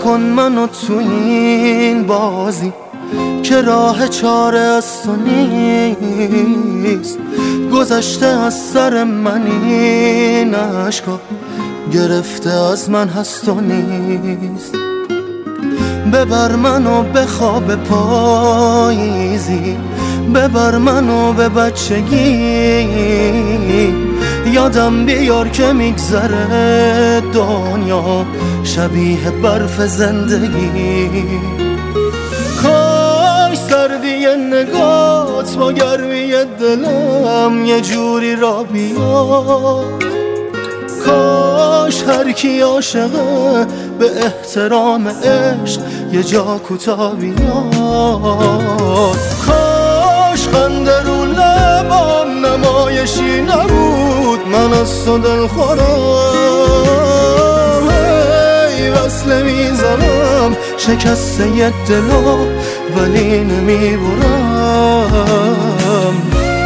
نکن منو تو این بازی که راه چاره از تو نیست. گذشته از سر من این عشقا، گرفته از من هست و نیست. ببر منو به خواب پاییزی، ببر منو به بچگی. یادم بیار که میگذره دنیا شبیه برف زندگی. کاش سردی نگات با گرمی دلم یه جوری را بیاد. کاش هر کی عاشقه به احترام عشق یه جا کوتاه بیاد. کاش خنده رو لبام نمایشی نبود، من از تو دلخورم. هی وصله میزنم شکسته یه دلو ولی نمیبرم.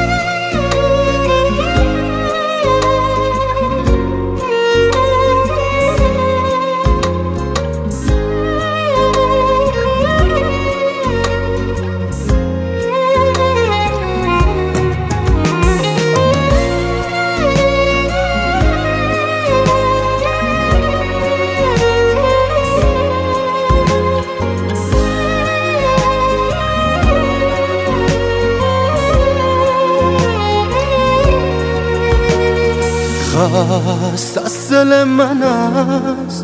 خست از دل من است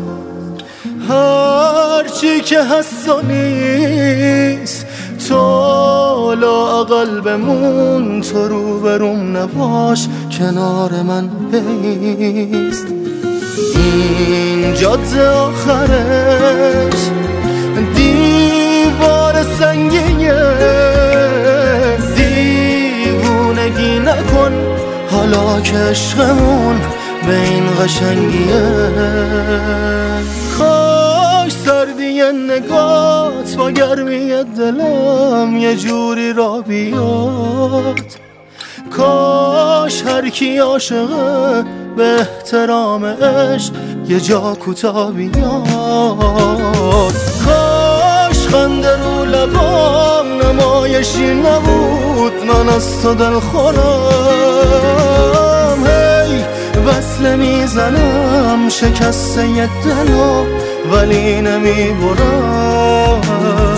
هرچی که هست و نیست. تو لااقل بمون، تو روبروم نباش، کنار من بیست. این جاده آخرش دیوار سنگیه، دیوونگی نکن حالا که عشقمون به این قشنگیه. کاش سردی نگات با گرمی دلم یه جوری را بیاد. کاش هر کی عاشقه به احترام عشق یه جا کوتاه بیاد. کاش خنده رو لبام نمایشی نبود، من از تو دلخورم. هی وصله میزنم شکسته یه دلو ولی نمیبرم.